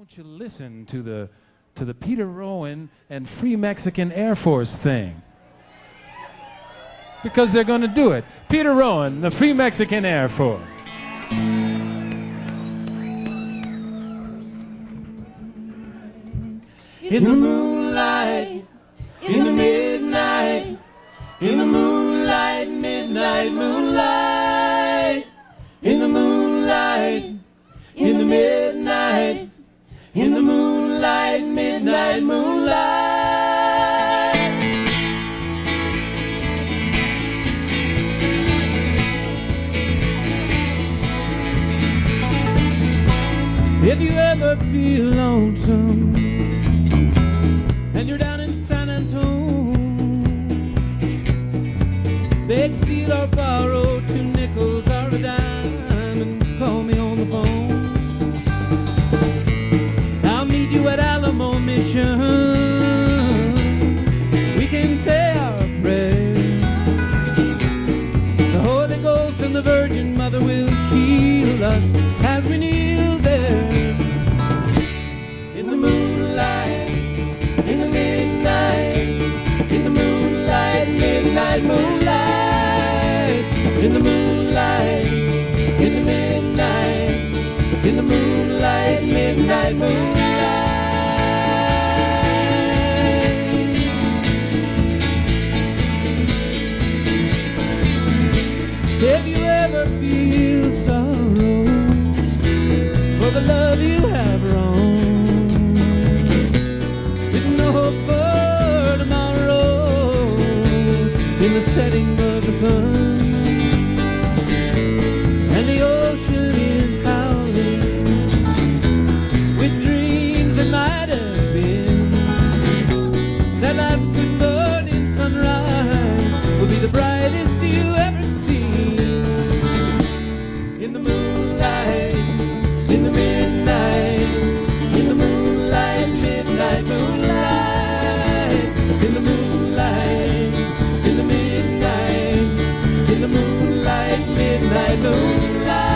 don't you listen to the Peter Rowan and Free Mexican Air Force thing? Because they're going to do it. Peter Rowan, the Free Mexican Air Force. In the moonlight, in the midnight, in the moonlight, midnight moonlight, in the moonlight, in the midnight, in the moonlight, midnight moonlight. If you ever feel lonesome and you're down in San Antonio, beg, steal, or borrow 2 nickels or a dime and call me on the phone. I'll meet you at Alamo Mission. We can say our prayers. The Holy Ghost and the Virgin Mother will heal us as we kneel there. In the moonlight, in the midnight, in the moonlight, midnight moonlight, in the moonlight, in the midnight, in the moonlight, midnight moonlight. If you ever feel sorrow for the love you have wrong, with no hope for tomorrow, in the setting of the sun, and the ocean is howling with dreams that might have been, that last good morning sunrise will be the brightest you ever seen. In the moonlight, in the midnight, in the moonlight, midnight moonlight, in the moonlight, in the midnight, in the moonlight, midnight moonlight.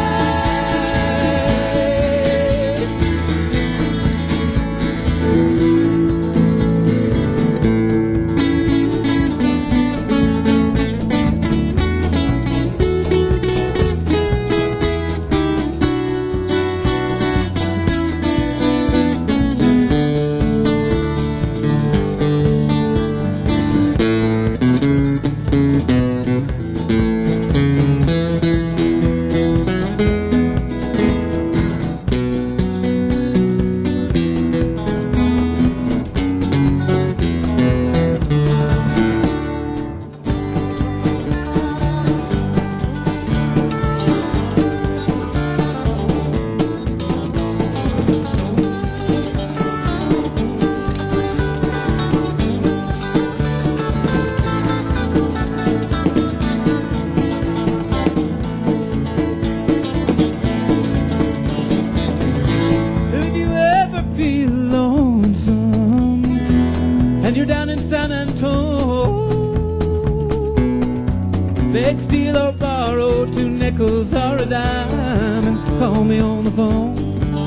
Beg, steal, or borrow 2 nickels or a dime and call me on the phone.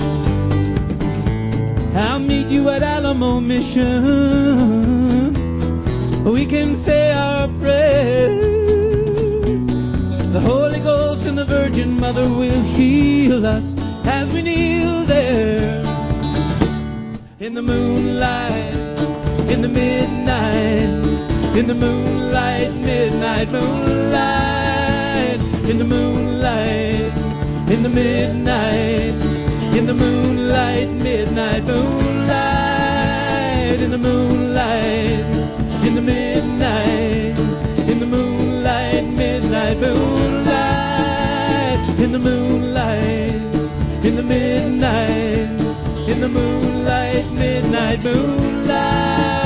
I'll meet you at Alamo Mission. We can say our prayers. The Holy Ghost and the Virgin Mother will heal us as we kneel there. In the moonlight, in the midnight, in the moonlight, midnight moonlight, in the moonlight, in the midnight, in the moonlight, midnight moonlight, in the moonlight, in the midnight, in the moonlight, midnight moonlight, in the moonlight, in the midnight, in the moonlight, midnight moonlight.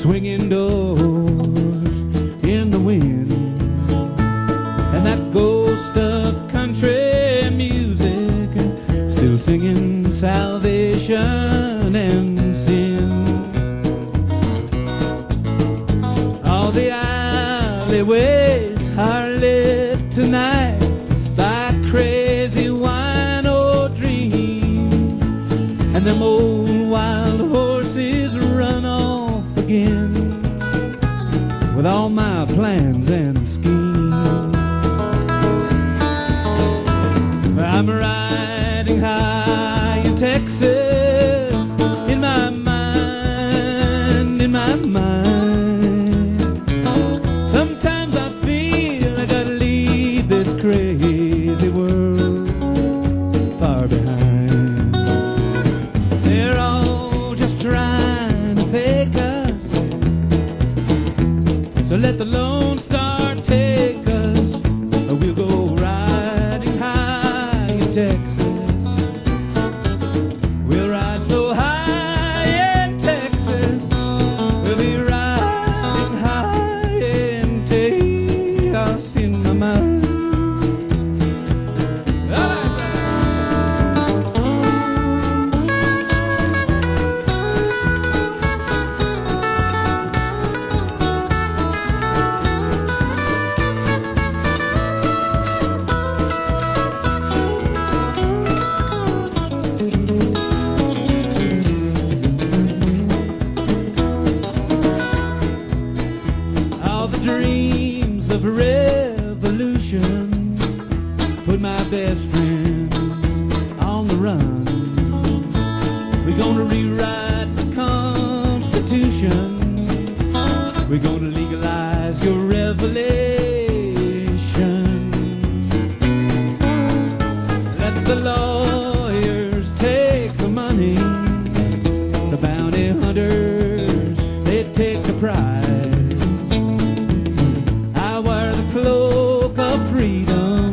swinging doors in the wind, and that ghost of country music still singing salvation and sin. All the alleyways are lit tonight by crazy wino dreams, and them old wild horses run off again with all my plans and schemes. I'm riding high in Texas, in my mind, in my mind. Sometimes I feel I gotta leave this crazy world far behind. They're all just trying to fake us, so let the Lone Star take us, or we'll go riding high in Texas. We'll ride so high in Texas, we'll be riding high in Texas in my mind. All the dreams of revolution put my best friends on the run. We're gonna rewrite the Constitution. We're gonna legalize your revelation. Let the lawyers take the money, the bounty hunters, they take the prize. I wear the cloak of freedom,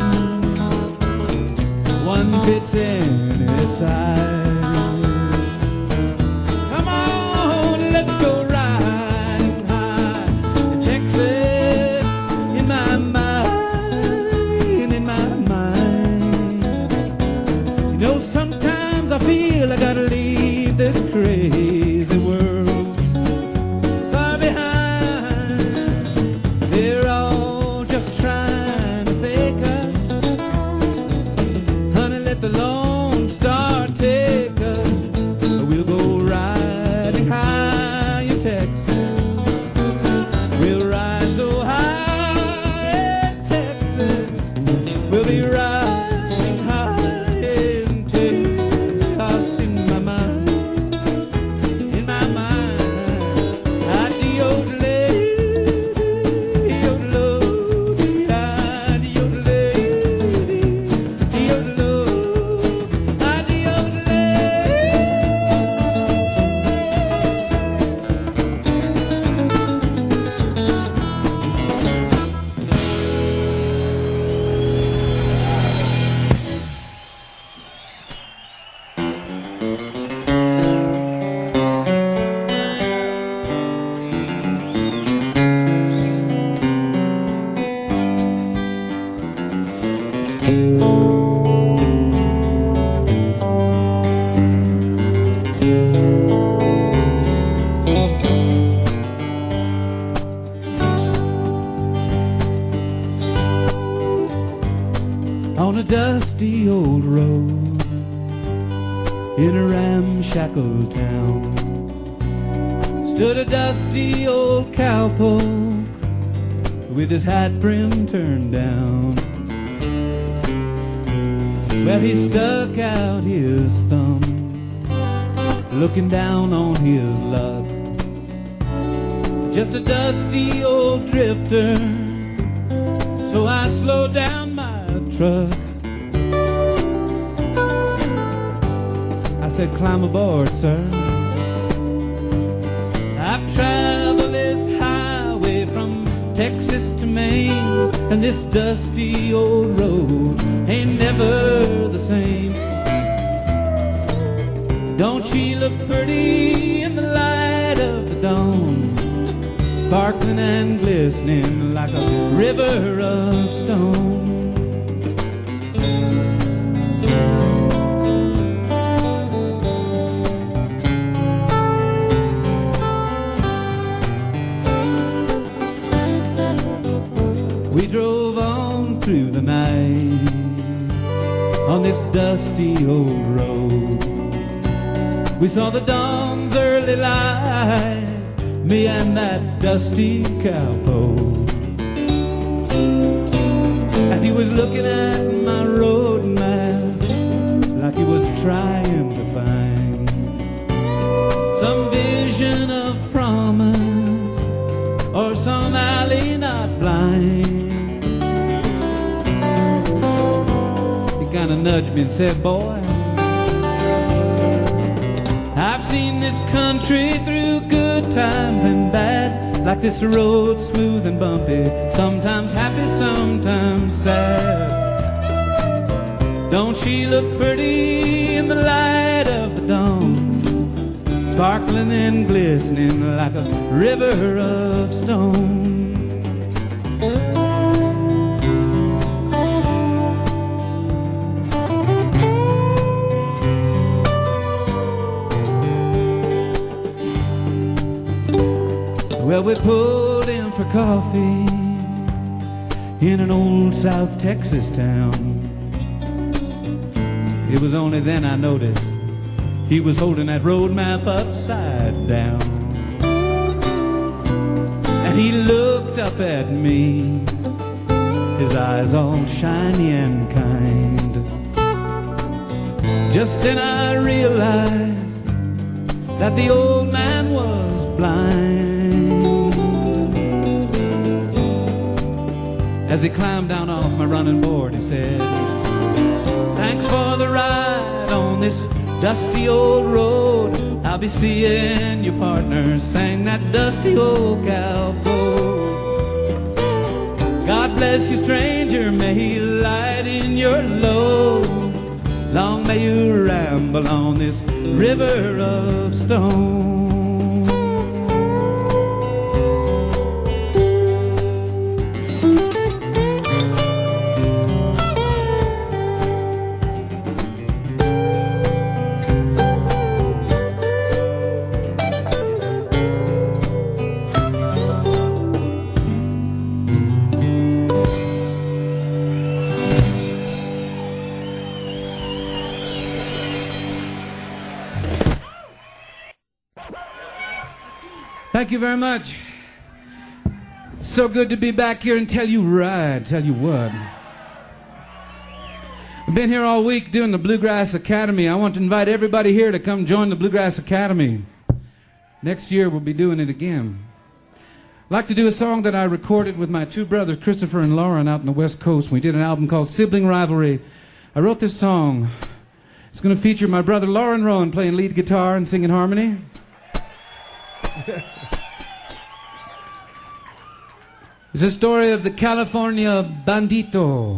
one fits any size. Come on, let's go riding high in Texas, in my mind, in my mind. You know, sometimes I feel I gotta leave this crazy world far behind. They're all just trying to fake us. Honey, let the Lone Star take us, or we'll go riding high in Texas. We'll ride so high in Texas, we'll be riding high in Texas in my mind, in my mind. Adi-yodelay, yodelo, adi-yodelay, yodelo, adi-yodelay. On a dusty old road in a ramshackle town stood a dusty old cowpoke with his hat brim turned down. Well, he stuck out his thumb, looking down on his luck. Just a dusty old drifter, so I slowed down my truck. I said, "Climb aboard, sir. I've traveled this highway from Texas to Maine, and this dusty old road ain't never the same. Don't she look pretty in the light of the dawn? sparkling and glistening like a river of stone. We drove on through the night on this dusty old road. We saw the dawn's early light, me and that dusty cowboy. And he was looking at my road map like he was trying to find some vision of promise or some alley not blind. He kind of nudged me and said, boy, I've seen this country through good times and bad, like this road smooth and bumpy, sometimes happy, sometimes sad. Don't she look pretty in the light of the dawn, sparkling and glistening like a river of stone? Well, we pulled in for coffee in an old South Texas town. It was only then I noticed he was holding that road map upside down. And he looked up at me, his eyes all shiny and kind. Just then I realized that the old man was blind. As he climbed down off my running board, he said, thanks for the ride on this dusty old road. I'll be seeing your partner, sang that dusty old cowboy. God bless you, stranger, may he lighten your load. Long may you ramble on this river of stone. Thank you very much. So good to be back here and tell you what. I've been here all week doing the Bluegrass Academy. I want to invite everybody here to come join the Bluegrass Academy. Next year we'll be doing it again. I'd like to do a song that I recorded with my two brothers, Christopher and Lauren, out in the West Coast. We did an album called Sibling Rivalry. I wrote this song. It's going to feature my brother Lauren Rowan playing lead guitar and singing harmony. It's a story of the California bandito,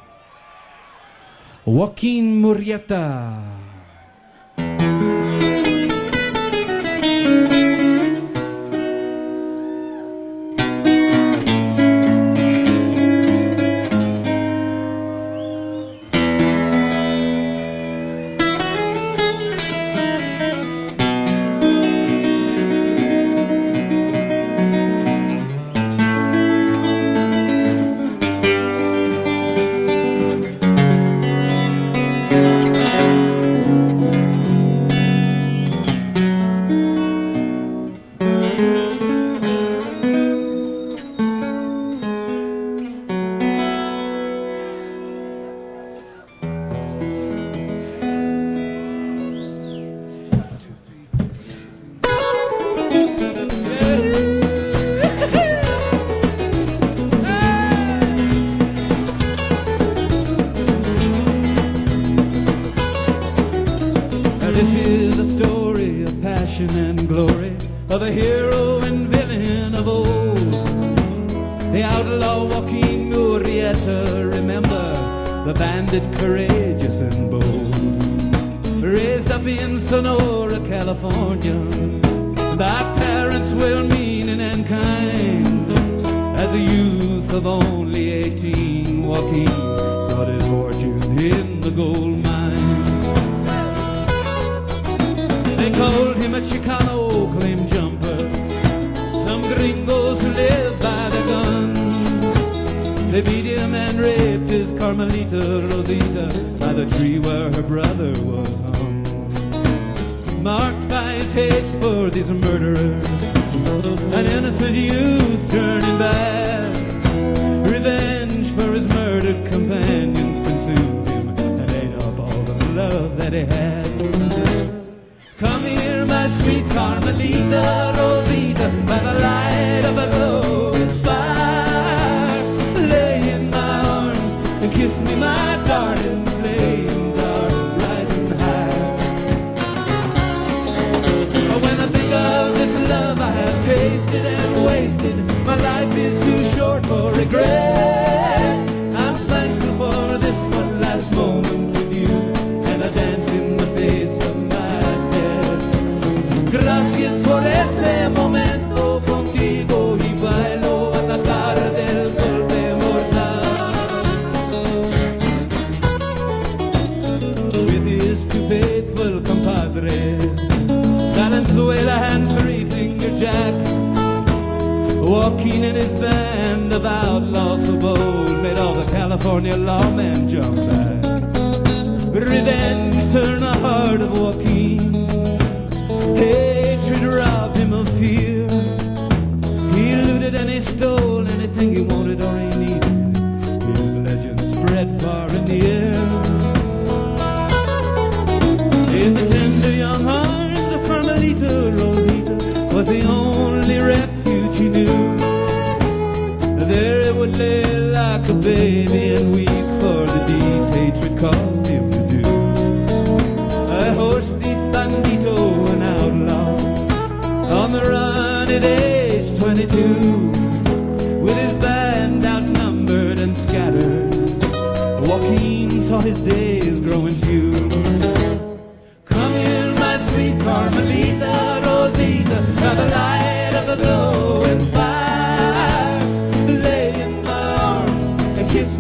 Joaquin Murrieta. This is a story of passion and glory, of a hero and villain of old. The outlaw Joaquin Murrieta, remember, the bandit courageous and bold. Raised up in Sonora, California, by parents well-meaning and kind. of only 18, Joaquin sought his fortune in the gold mine. They called him a Chicano claim jumper, some gringos who live by the guns. They beat him and raped his Carmelita Rosita by the tree where her brother was hung. Marked by his hate for these murderers, an innocent youth turning bad. Revenge for his murdered companions consumed him and ate up all the love that he had. Come here, my sweet Carmelita Rosita, by the light of a glowing fire. Lay in my arms and kiss me, my darling. Flames are rising high. When I think of this love I have tasted and wasted, my life is too short for regret. I'm thankful for this one last moment with you and a dance in the face of my death. Gracias por ese momento contigo y bailo a la cara del golpe mortal. With his two faithful compadres, Valenzuela and Three-Finger Jack, Joaquin and his band of outlaws so bold made all the California lawmen jump back. Revenge turned the heart of Joaquin. Hatred robbed him of fear. He looted and he stole anything he wanted or he needed. His legend spread far and near. In the tender young arms of Carmelita Rosita was the only refuge he knew. There he would lay like a baby and weep for the deeds hatred caused him to do. A horse thief, bandito, an outlaw, on the run at age 22. With his band outnumbered and scattered, Joaquin saw his days growing few. Come here, my sweet Carmelita Rosita, by the light of the glowing fire. Lay in my arms and kiss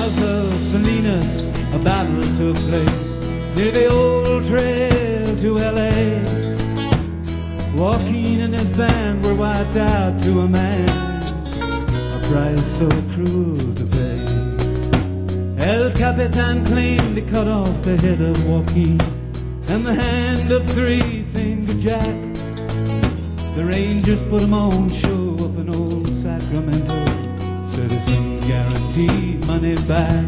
south of Salinas, a battle took place near the old trail to L.A. Joaquin and his band were wiped out to a man, a price so cruel to pay. El Capitan claimed he cut off the head of Joaquin and the hand of Three-Fingered Jack. The Rangers put him on show up in old Sacramento. Citizens guaranteed money back.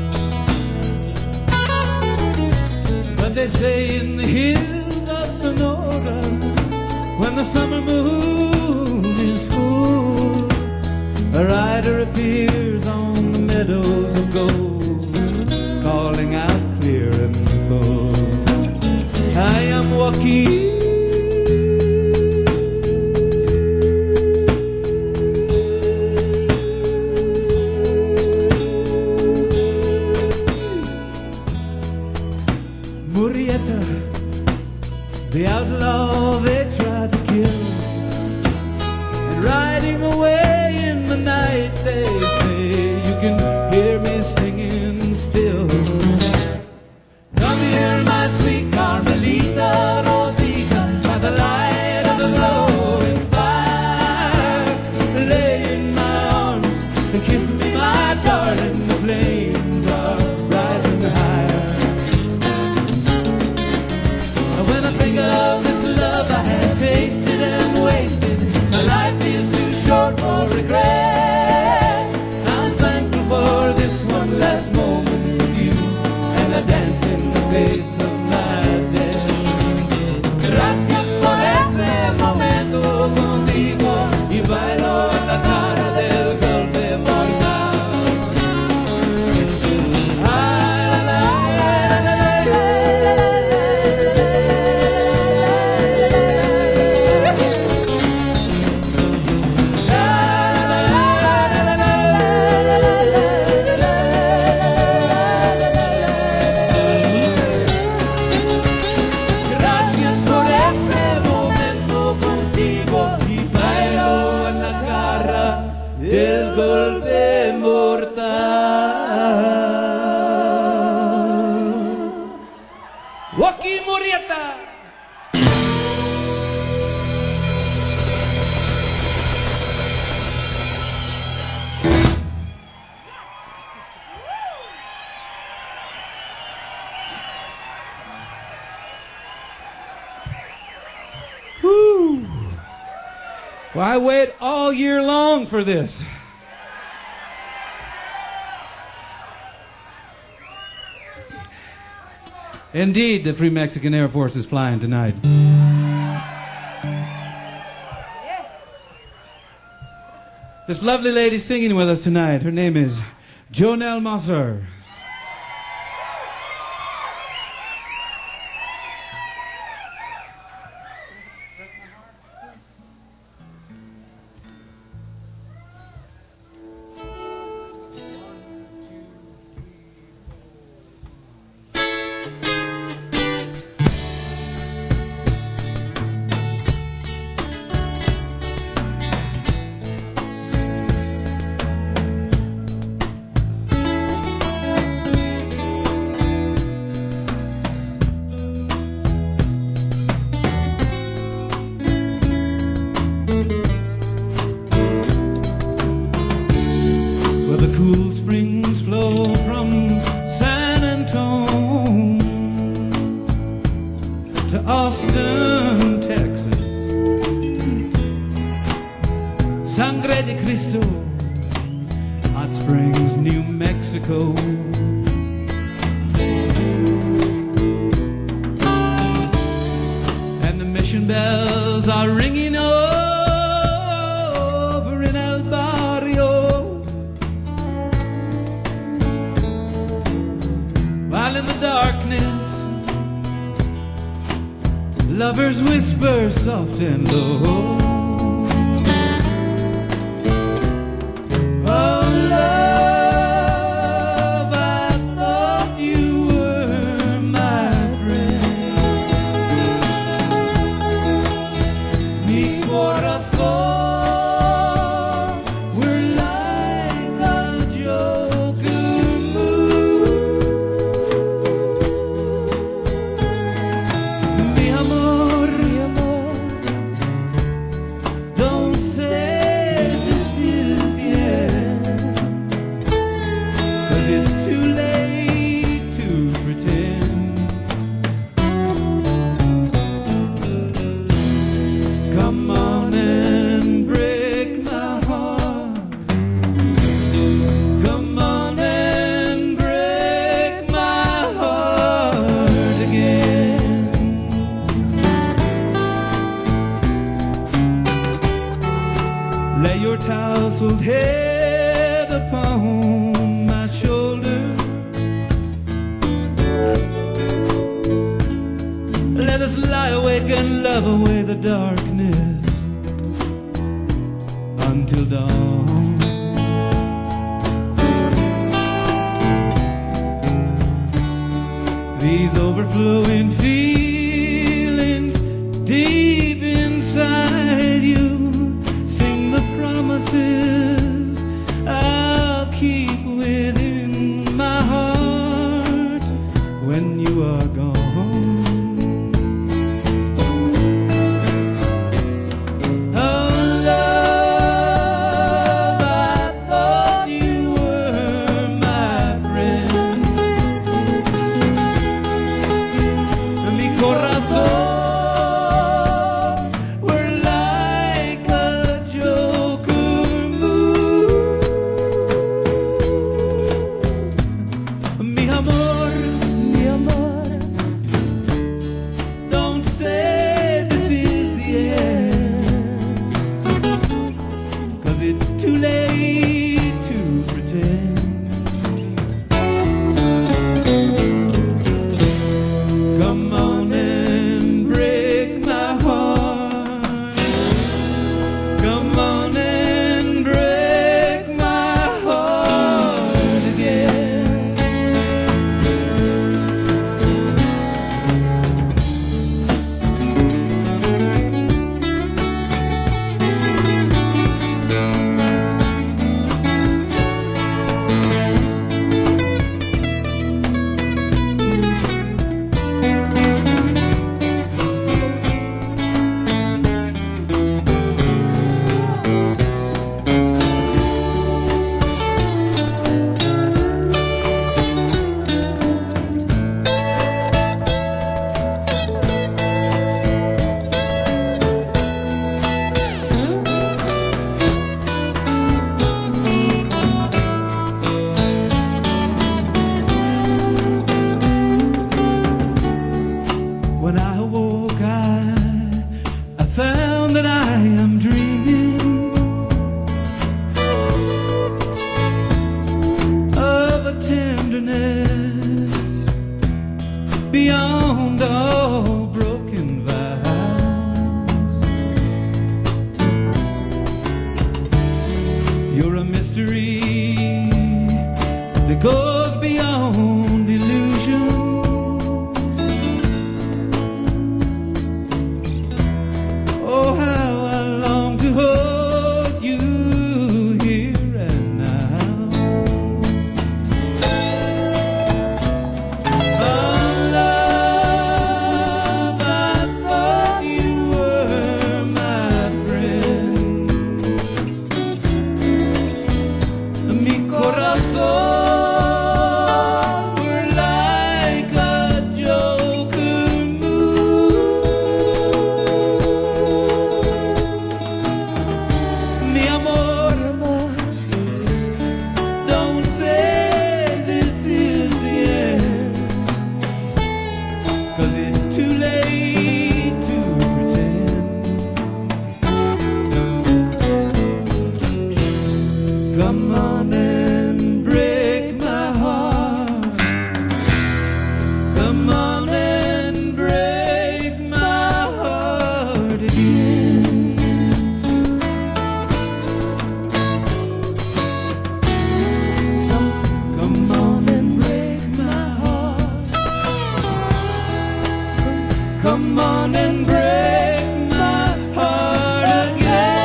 But they say in the hills of Sonora, when the summer moon is full, a rider appears on the meadows of gold, calling out clear and full, I am Joaquin. The outlaw they tried to kill, and riding away in the night, they say you can hear me singing still. Come here, my sweet Carmelita Rosita, by the light of the glowing fire. Lay in my arms and kiss me, my darling, the flames are rising higher. When I think of this love I have tasted and wasted, my life is too short for regret. I'm thankful for this one last moment with you, and I dance in the face of my death. Gracias por ese momento contigo y bailo en la cara del golpe mortal. El golpe mortal. Joaquin Murrieta. Woo. Well, I wait all year long for this. Indeed, the Free Mexican Air Force is flying tonight. This lovely lady singing with us tonight, her name is Jonelle Mosser. Cool springs flow from San Antone to Austin, Texas. Sangre de Cristo, Hot Springs, New Mexico. And the mission bells are ringing over in El Barrio. While in the darkness, lovers whisper soft and low. Oh, love, I thought you were my friend. Mi corazón, we're like a joke. drive away the darkness until dawn. These overflowing feelings deep inside you sing the promises I'll keep within my heart when you are gone. Beyond all broken vows, you're a mystery that goes beyond illusion. Oh, how I long to hold you here and now. Come on and break my heart. Come on and break my heart again. Come on and break my heart. Come on and break my heart again.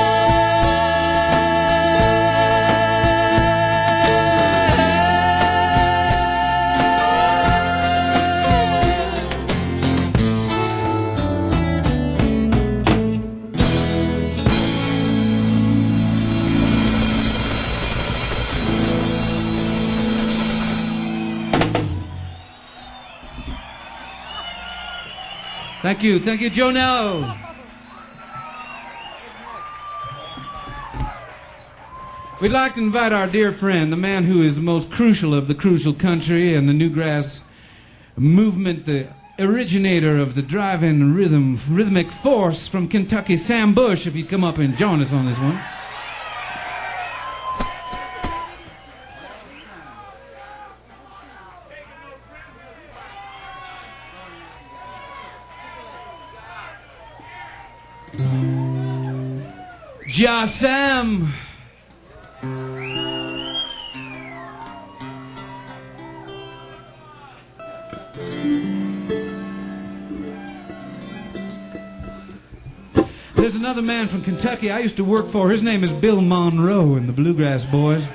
Thank you, Joe Nello. We'd like to invite our dear friend, the man who is the most crucial of the crucial country and the Newgrass movement, the originator of the drive-in rhythmic force from Kentucky, Sam Bush, if he'd come up and join us on this one. Ja Sam. There's another man from Kentucky I used to work for. His name is Bill Monroe in the Bluegrass Boys.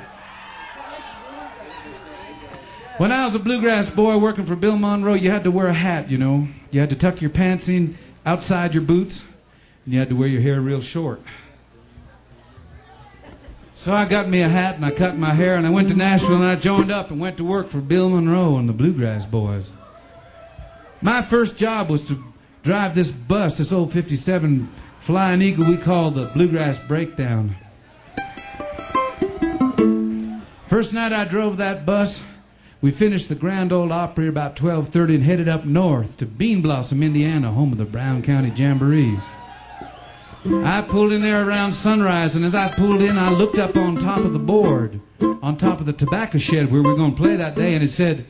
When I was a bluegrass boy working for Bill Monroe, you had to wear a hat, you know. You had to tuck your pants in outside your boots, and you had to wear your hair real short. So I got me a hat, and I cut my hair, and I went to Nashville, and I joined up and went to work for Bill Monroe and the Bluegrass Boys. My first job was to drive this bus, this old 57 Flying Eagle we called the Bluegrass Breakdown. First night I drove that bus, we finished the Grand Ole Opry about 12:30 and headed up north to Bean Blossom, Indiana, home of the Brown County Jamboree. I pulled in there around sunrise, and as I pulled in, I looked up on top of the board, on top of the tobacco shed where we were going to play that day, and it said,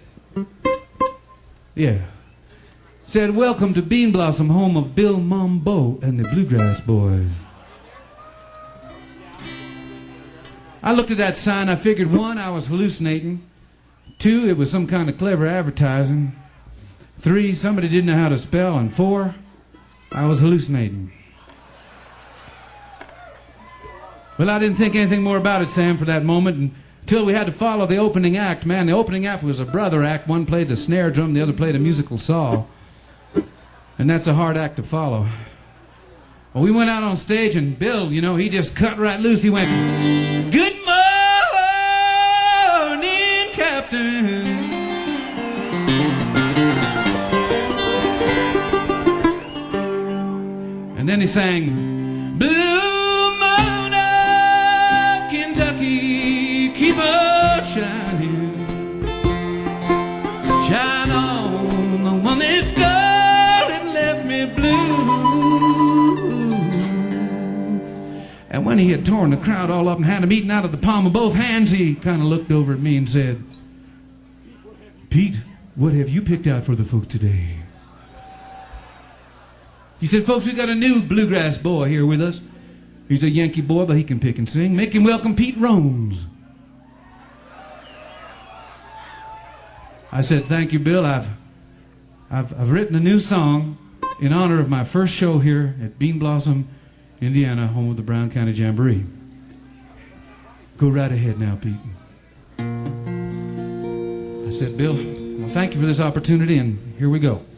said, "Welcome to Bean Blossom, home of Bill Monroe and the Bluegrass Boys." I looked at that sign. I figured, 1, I was hallucinating. 2, it was some kind of clever advertising. 3, somebody didn't know how to spell. And 4, I was hallucinating. Well, I didn't think anything more about it, Sam, for that moment, until we had to follow the opening act. Man, the opening act was a brother act. One played the snare drum, the other played a musical saw. And that's a hard act to follow. Well, we went out on stage, and Bill, you know, he just cut right loose. He went, "Good morning, Captain." And then he sang, "Blue moon of Kentucky, keep on shining. Shine on the one that's gone and left me blue." And when he had torn the crowd all up and had them eaten out of the palm of both hands, he kind of looked over at me and said, "Pete, what have you picked out for the folks today?" He said, "Folks, we got a new bluegrass boy here with us. He's a Yankee boy, but he can pick and sing. Make him welcome Pete Rones." I said, "Thank you, Bill. I've written a new song in honor of my first show here at Bean Blossom, Indiana, home of the Brown County Jamboree. Go right ahead now, Pete." I said, "Bill, well, thank you for this opportunity, and here we go."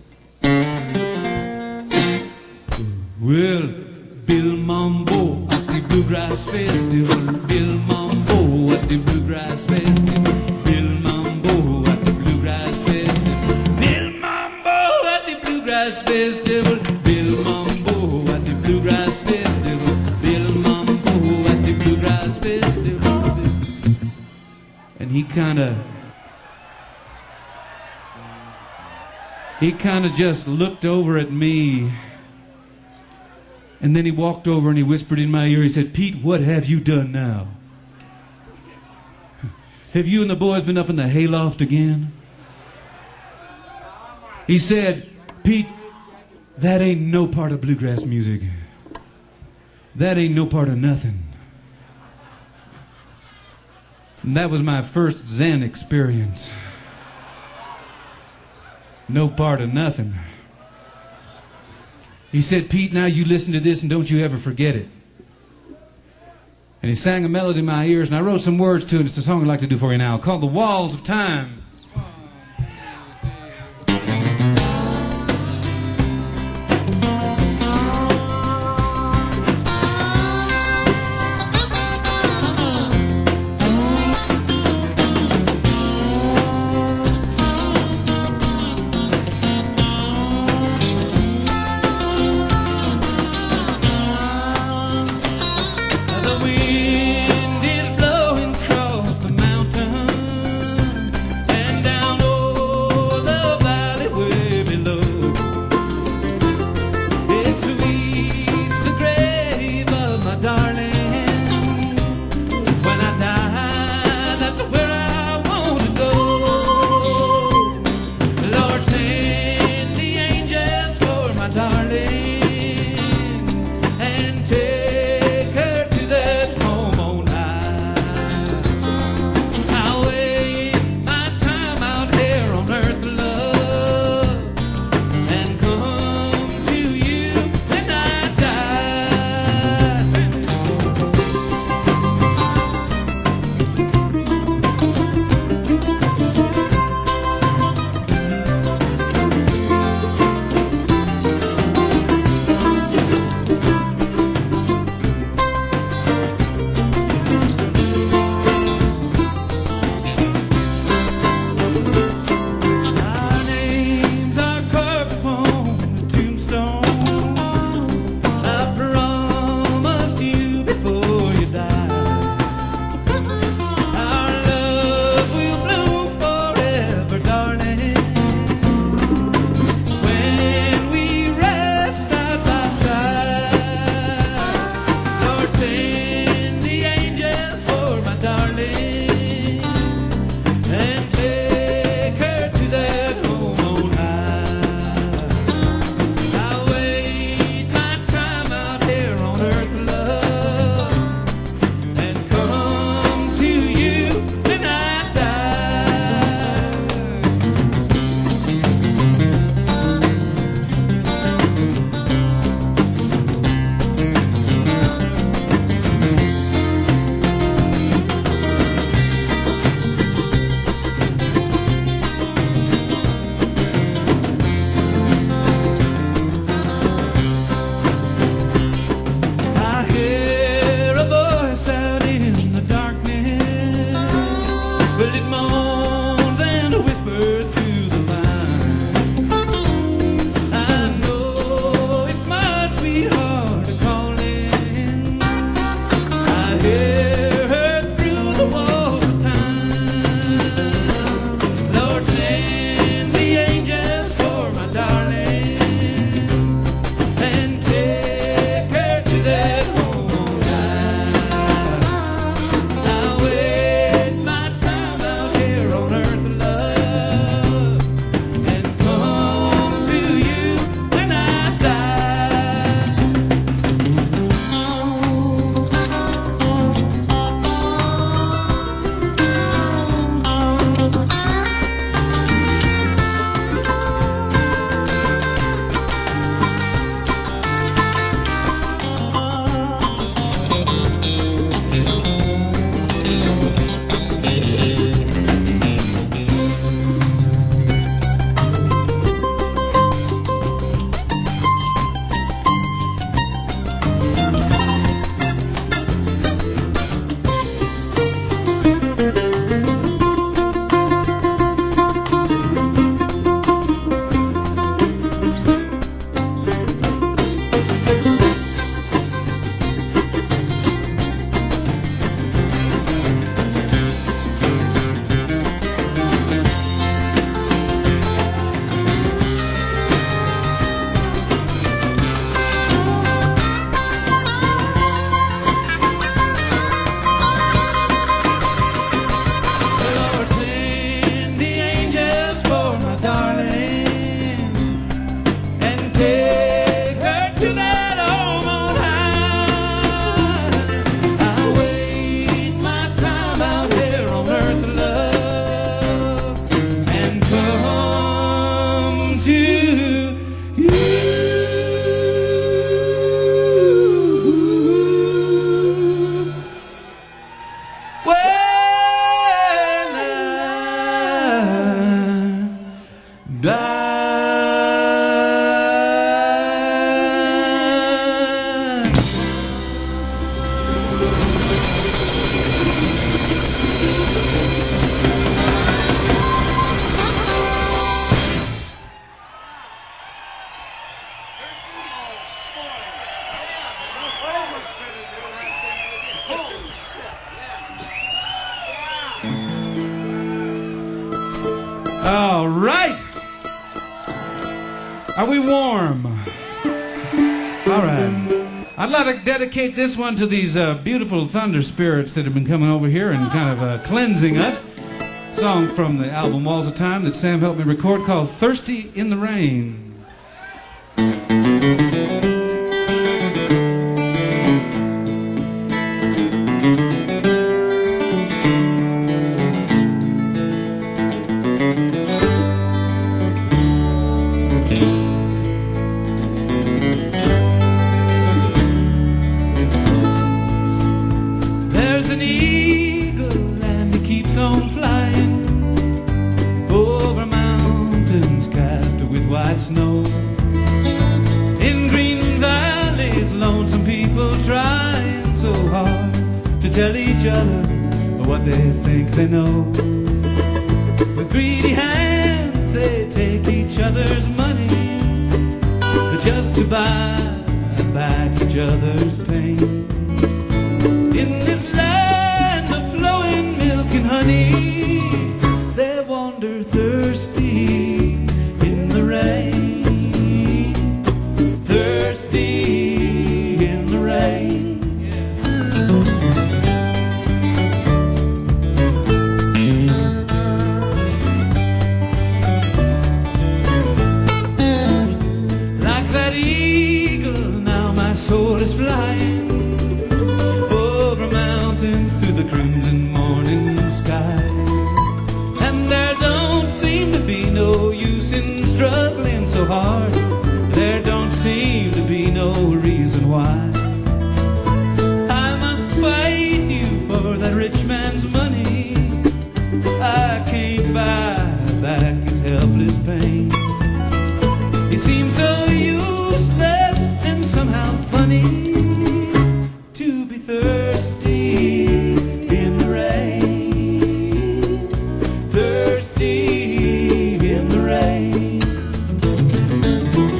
Well, Bill Monroe at the Bluegrass Festival. Bill Monroe at the Bluegrass Festival. Bill Monroe at the Bluegrass Festival. Bill Monroe at the Bluegrass Festival. Bill Monroe at the Bluegrass Festival. Bill Monroe at the Bluegrass Festival. And he kind of just looked over at me. And then he walked over and he whispered in my ear. He said, "Pete, what have you done now? Have you and the boys been up in the hayloft again?" He said, "Pete, that ain't no part of bluegrass music. That ain't no part of nothing." And that was my first Zen experience. No part of nothing. He said, "Pete, now you listen to this and don't you ever forget it." And he sang a melody in my ears, and I wrote some words to it. It's a song I'd like to do for you now, called "The Walls of Time." All right. Are we warm? All right. I'd like to dedicate this one to these beautiful thunder spirits that have been coming over here and kind of cleansing us. Song from the album Walls of Time that Sam helped me record called Thirsty in the Rain. Snow in green valleys, lonesome people trying so hard to tell each other what they think they know. With greedy hands they take each other's money just to buy back each other's pain. In this land of flowing milk and honey, they wander thirsty in the rain. Thirsty in the rain. Like that eagle, now my soul is flying over mountains through the crimson morning sky. And there don't seem to be no use in struggling so hard. There don't seem to be no reason why I must fight you for that rich man's money. I can't buy back his helpless pain. He seems so useless and somehow funny to be thirsty in the rain. Thirsty in the rain.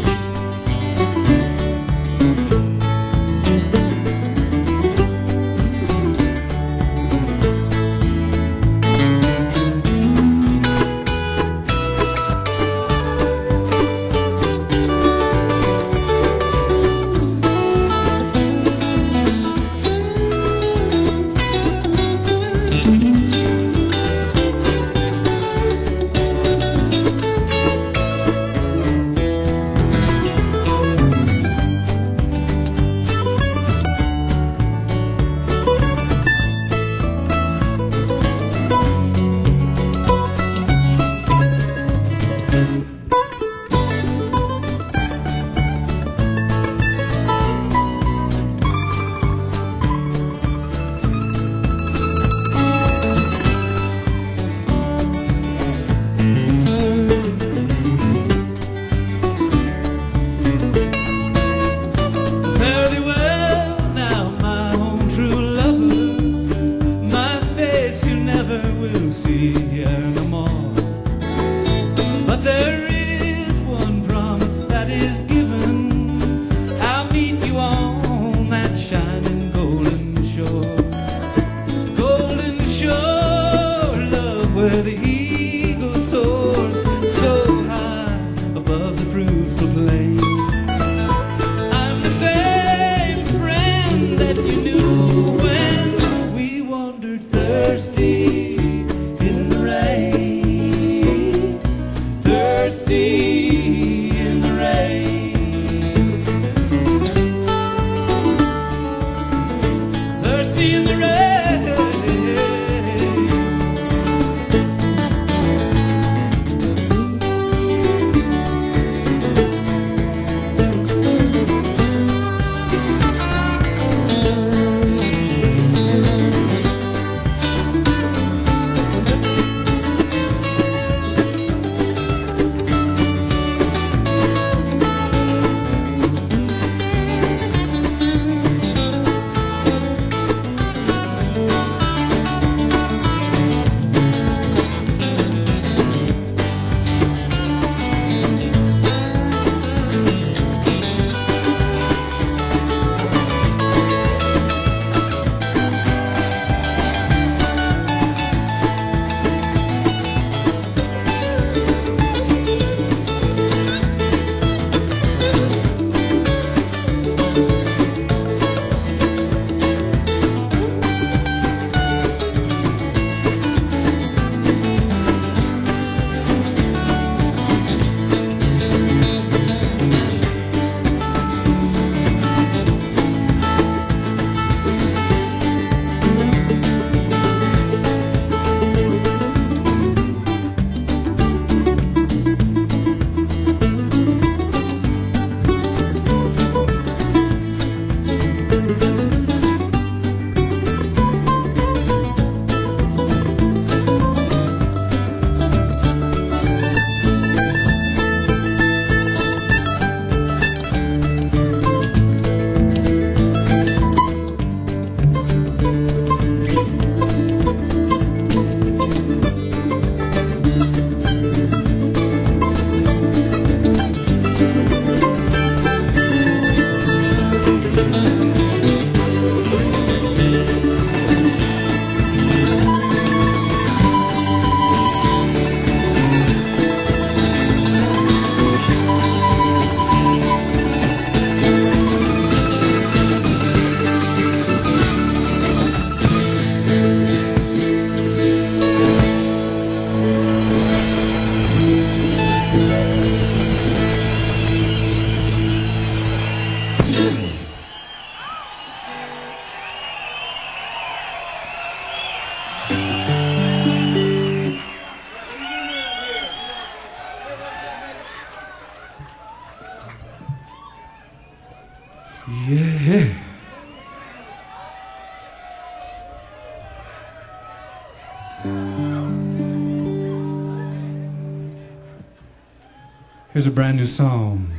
Here's a brand new song.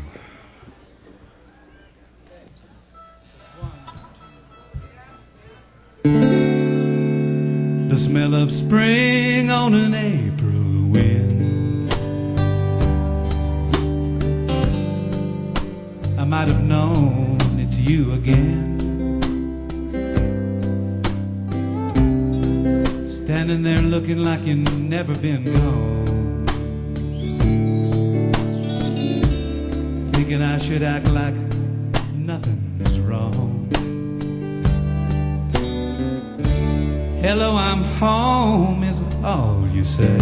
The smell of spring on an April wind. I might have known it's you again. Standing there looking like you've never been gone. Thinking I should act like nothing's wrong. Hello, I'm home is all you say.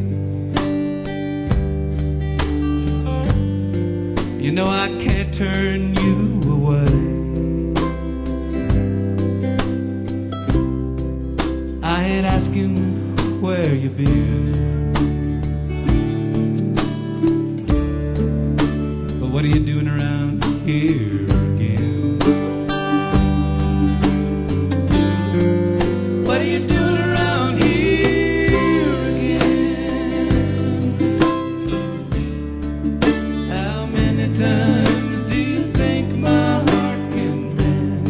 You know I can't turn you away. I ain't asking where you've been, but what are you doing around here again? What are you doing around here again? How many times do you think my heart can mend?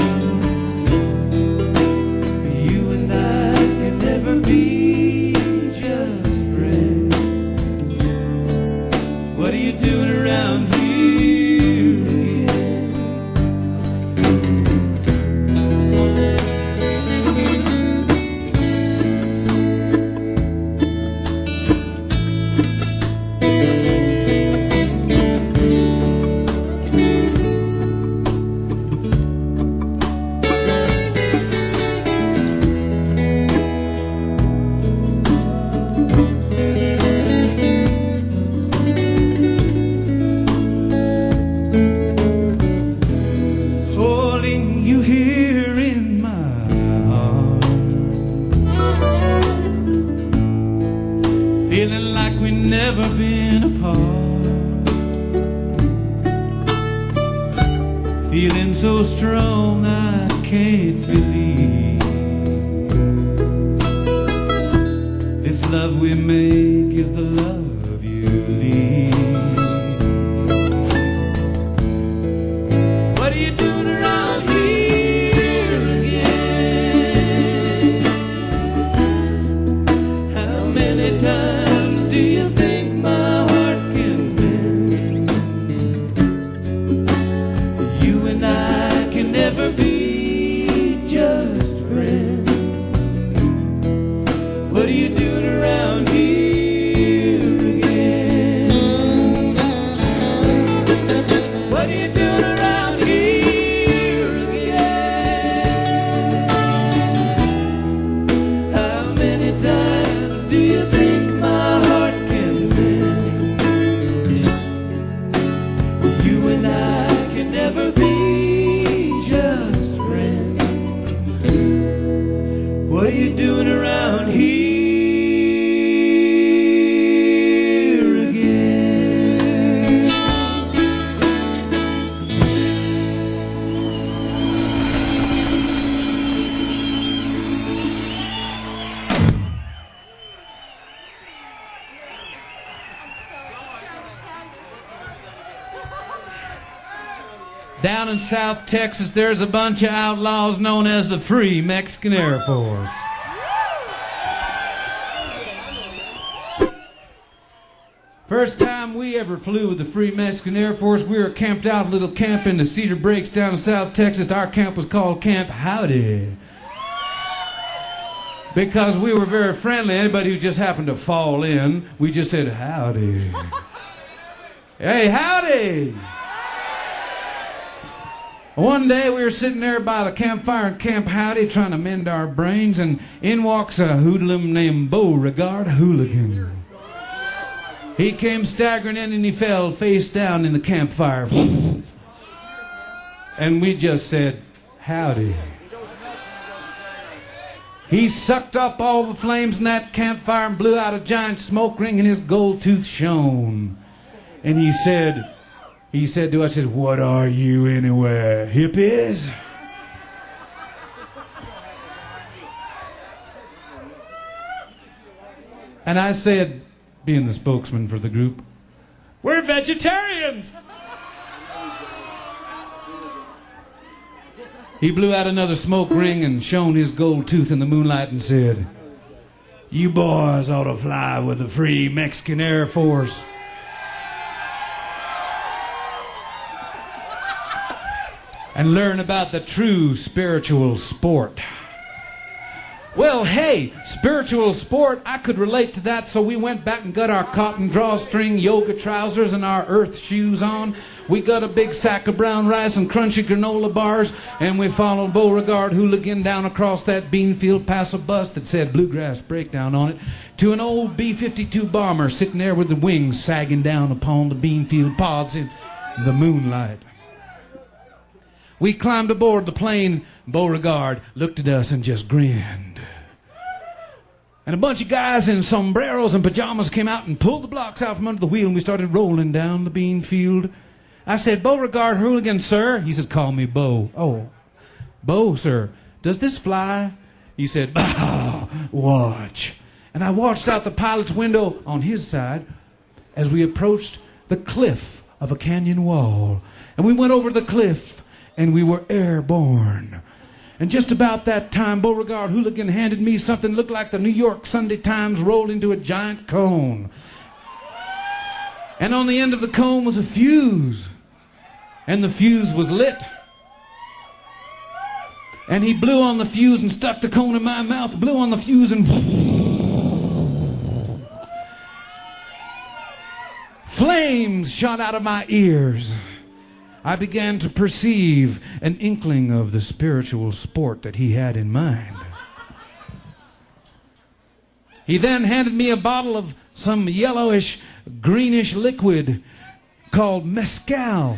You and I can never be just friends. What are you doing around here? Holding you here in my arms, feeling like we've never been apart, feeling so strong I can't believe this love we make is the love you leave. What are you doing around here again? How many times do you think my heart can bend? You and I can never be just friends. What are you doing around here again? What are you doing around here again? How many times do you think my heart can bend? You and I can never be just friends. What are you doing around here again? Down in South Texas, there's a bunch of outlaws known as the Free Mexican Air Force. First time we ever flew with the Free Mexican Air Force, we were camped out a little camp in the Cedar Breaks down in South Texas. Our camp was called Camp Howdy, because we were very friendly. Anybody who just happened to fall in, we just said, howdy. Hey, howdy. One day we were sitting there by the campfire in Camp Howdy trying to mend our brains, and in walks a hoodlum named Beauregard Hooligan. He came staggering in and he fell face down in the campfire. And we just said, howdy. He sucked up all the flames in that campfire and blew out a giant smoke ring, and his gold tooth shone. And he said to us, what are you anyway, hippies? And I said, being the spokesman for the group, We're vegetarians. He blew out another smoke ring and shone his gold tooth in the moonlight and said, "You boys ought to fly with the Free Mexican Air Force. And learn about the true spiritual sport." Well, hey, spiritual sport, I could relate to that, so we went back and got our cotton drawstring yoga trousers and our earth shoes on. We got a big sack of brown rice and crunchy granola bars, and we followed Beauregard Hooligan down across that bean field past a bus that said Bluegrass Breakdown on it, to an old B-52 bomber sitting there with the wings sagging down upon the bean field pods in the moonlight. We climbed aboard the plane. Beauregard looked at us and just grinned. And a bunch of guys in sombreros and pajamas came out and pulled the blocks out from under the wheel, and we started rolling down the bean field. I said, "Beauregard Hooligan, sir." He said, "Call me Beau." "Oh, Beau, sir. Does this fly?" He said, "Ah, watch." And I watched out the pilot's window on his side as we approached the cliff of a canyon wall. And we went over the cliff, and we were airborne. And just about that time, Beauregard Hooligan handed me something that looked like the New York Sunday Times rolled into a giant cone. And on the end of the cone was a fuse. And the fuse was lit. And he blew on the fuse and stuck the cone in my mouth, blew on the fuse, and flames shot out of my ears. I began to perceive an inkling of the spiritual sport that he had in mind. He then handed me a bottle of some yellowish, greenish liquid called mezcal.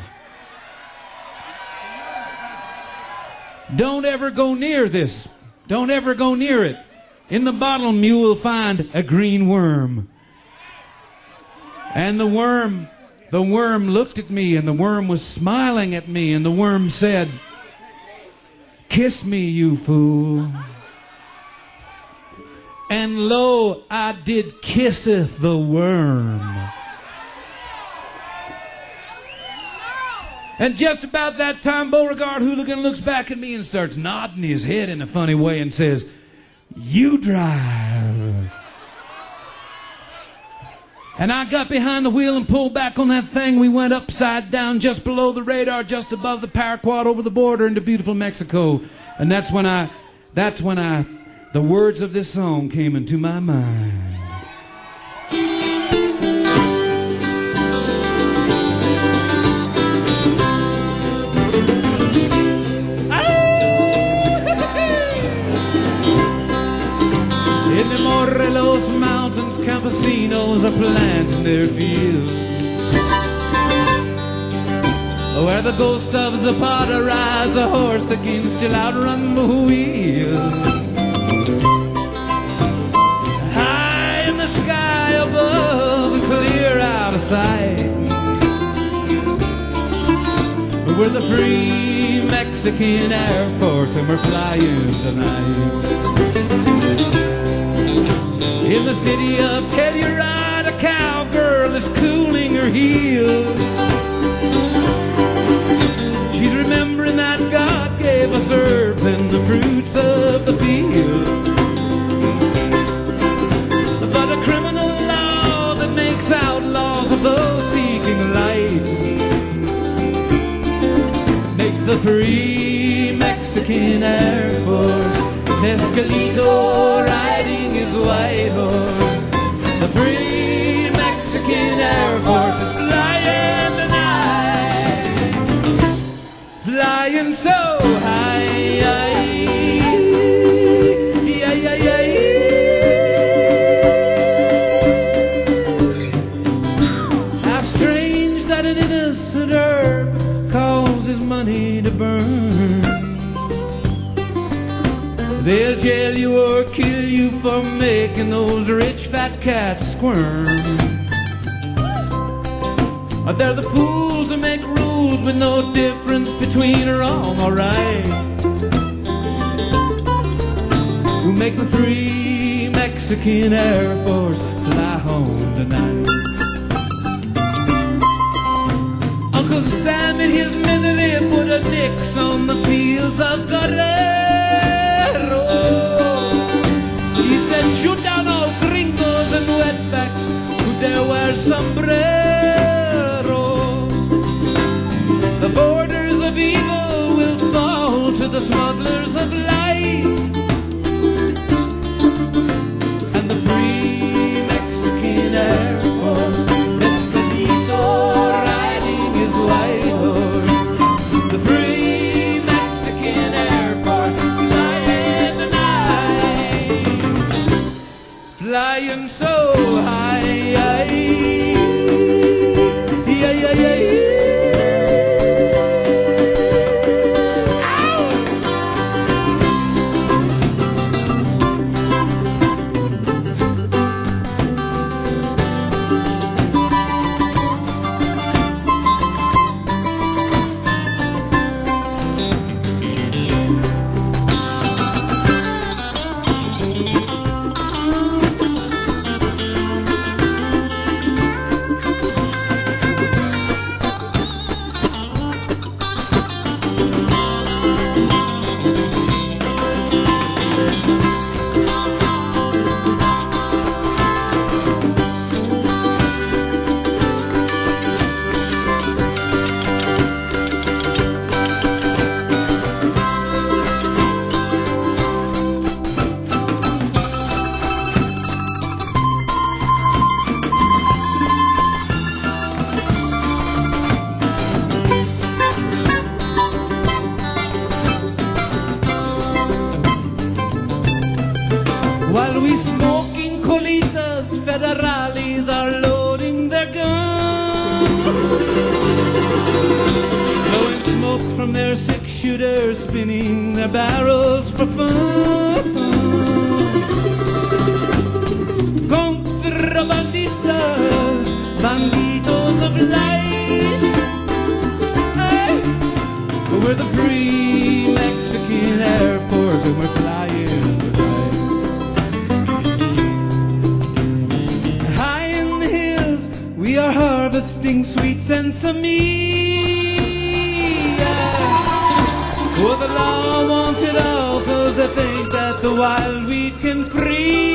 Don't ever go near this. Don't ever go near it. In the bottle you will find a green worm. And the worm looked at me, and the worm was smiling at me, and the worm said, "Kiss me, you fool." And lo, I did kisseth the worm. And just about that time, Beauregard Hooligan looks back at me and starts nodding his head in a funny way and says, "You drive." And I got behind the wheel and pulled back on that thing. We went upside down just below the radar, just above the paraquat over the border into beautiful Mexico. And that's when the words of this song came into my mind. In the Morelos Mountains, campesinos are planting their fields, where the ghost of Zapata rides a horse that can still outrun the wheels. High in the sky above, clear out of sight, we're the Free Mexican Air Force, and we're flying tonight. In the city of Telluride, a cowgirl is cooling her heels. She's remembering that God gave us herbs and the fruits of the field. But a criminal law that makes outlaws of those seeking light make the Free Mexican Air Force Mescalito riding his white horse. The Free Mexican Air Force is flying tonight, flying so high. How strange that an innocent herb causes money to burn. They'll jail you or kill you for making those rich fat cats squirm. They're the fools who make rules with no difference between wrong or right, who make the Free Mexican Air Force fly home tonight. sticks on the fields of Guerrero. He said, shoot down all gringos and wetbacks who dare wear sombrero. The borders of evil will fall to the smugglers of light, and the free Mexican Air Force, Estelito riding his white horse. The free Mexican Air Force flying tonight, flying so high. While we smoking colitas, federales are loading their guns, blowing smoke from their six-shooters, spinning their barrels for fun. Contrabandistas, banditos of light, hey, we're the free Mexican Air Force and we're flying tonight. We are harvesting sweet sensimilla. Oh, the law wants it all, 'cause they think that the wild wheat can free.